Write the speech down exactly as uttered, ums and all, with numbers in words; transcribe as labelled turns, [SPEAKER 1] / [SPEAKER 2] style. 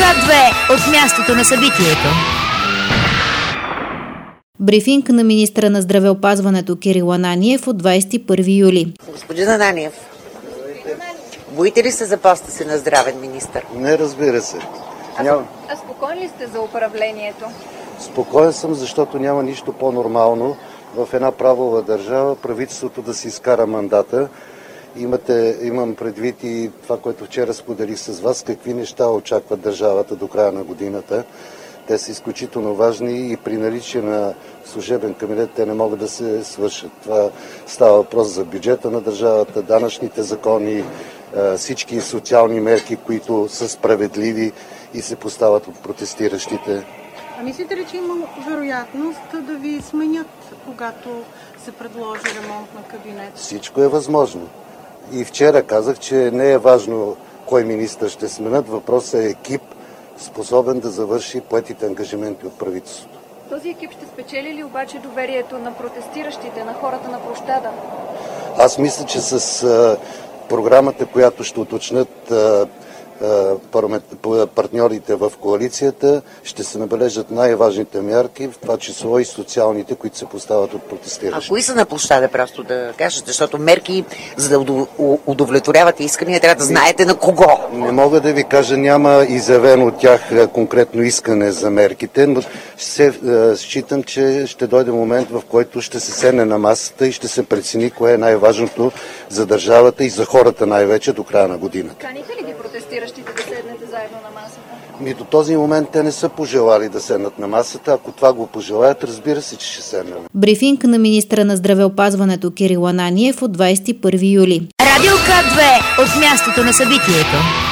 [SPEAKER 1] К две от мястото на събитието.
[SPEAKER 2] Брифинг на министъра на здравеопазването Кирил Ананиев от двадесет и първи юли.
[SPEAKER 3] Господин Ананиев, боите ли се за поста си на здравен министър?
[SPEAKER 4] Не, разбира се.
[SPEAKER 5] А,
[SPEAKER 4] Няма...
[SPEAKER 5] а спокоен ли сте за управлението?
[SPEAKER 4] Спокоен съм, защото няма нищо по-нормално в една правова държава правителството да си изкара мандата. Имате, имам предвид и това, което вчера споделих с вас, какви неща очакват държавата до края на годината. Те са изключително важни и при наличие на служебен кабинет те не могат да се свършат. Това става въпрос за бюджета на държавата, данъчните закони, всички социални мерки, които са справедливи и се поставят от протестиращите.
[SPEAKER 6] А мислите ли, че има вероятност да ви сменят, когато се предложи ремонт на кабинет?
[SPEAKER 4] Всичко е възможно. И вчера казах, че не е важно кой министър ще сменят. Въпросът е екип, способен да завърши поетите ангажименти от правителството.
[SPEAKER 5] Този екип ще спечели ли обаче доверието на протестиращите, на хората на площада?
[SPEAKER 4] Аз мисля, че с а, програмата, която ще уточнят а, а, партньорите в коалицията, ще се набележат най-важните мерки, в това число и социалните, които се поставят от протестиращите.
[SPEAKER 3] А кои са на площада, просто да кажете, защото мерки, за да удовлетворявате искания, трябва да знаете на кого.
[SPEAKER 4] Не мога да ви кажа, няма изявено от тях конкретно искане за мерките, но се, считам, че ще дойде момент, в който ще се седне на масата и ще се прецени кое е най-важното за държавата и за хората най-вече до края на годината.
[SPEAKER 5] Каните ли ги протестиращите да седнете заедно на масата?
[SPEAKER 4] И до този момент те не са пожелали да седнат на масата. Ако това го пожелаят, разбира се, че ще седнем.
[SPEAKER 2] Брифинг на министъра на здравеопазването Кирил Ананиев от двадесет и първи юли.
[SPEAKER 1] Радио К две от мястото на събитието.